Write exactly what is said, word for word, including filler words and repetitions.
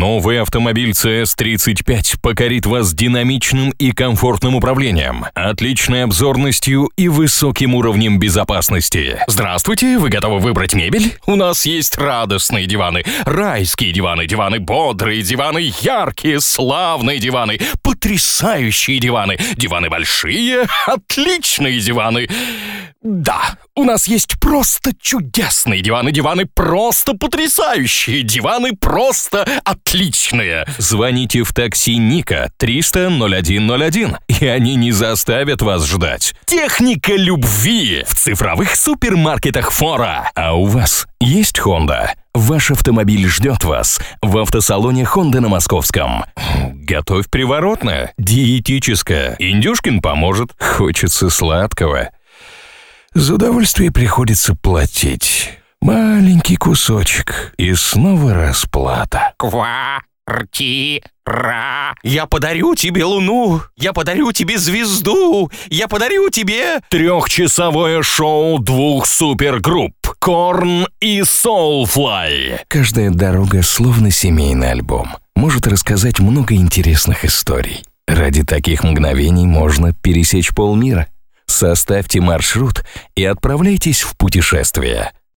Новый автомобиль си эс тридцать пять покорит вас динамичным и комфортным управлением, отличной обзорностью и высоким уровнем безопасности. Здравствуйте, вы готовы выбрать мебель? У нас есть радостные диваны, райские диваны, диваны бодрые, диваны яркие, славные диваны, потрясающие диваны, диваны большие, отличные диваны. Да, у нас есть просто чудесные диваны, диваны просто потрясающие, диваны просто отличные. Звоните в такси Ника триста ноль один ноль один, и они не заставят вас ждать. Техника любви в цифровых супермаркетах Фора. А у вас есть Honda? Ваш автомобиль ждет вас в автосалоне Honda на Московском. Готовь приворотное, диетическое. Индюшкин поможет. Хочется сладкого. За удовольствие приходится платить. Маленький кусочек, и снова расплата. Квартира. Я подарю тебе луну, я подарю тебе звезду, я подарю тебе... Трехчасовое шоу двух супергрупп Korn и Soulfly. Каждая дорога, словно семейный альбом, может рассказать много интересных историй. Ради таких мгновений можно пересечь полмира. Составьте маршрут и отправляйтесь в путешествие.